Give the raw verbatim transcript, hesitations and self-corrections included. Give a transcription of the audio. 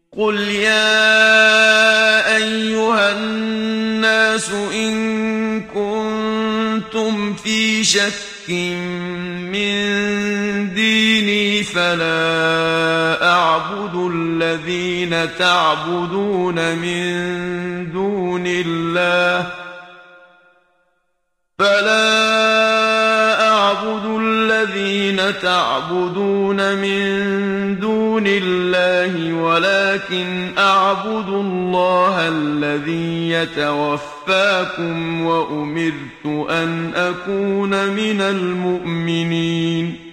قُلْ يَا أَيُّهَا النَّاسُ إِن كُنتُمْ فِي شَكٍّ مِّن دِينِي فَلَا أَعْبُدُ الَّذِينَ تَعْبُدُونَ مِن دُونِ اللَّهِ فَلَا أَعْبُدُ الَّذِينَ تَعْبُدُونَ مِن دُونِ اللَّهِ وَلَكِنْ أَعْبُدُ اللَّهَ الَّذِي يَتَوَفَّاكُمْ ۖ وَأُمِرْتُ أَنْ أَكُونَ مِنَ الْمُؤْمِنِينَ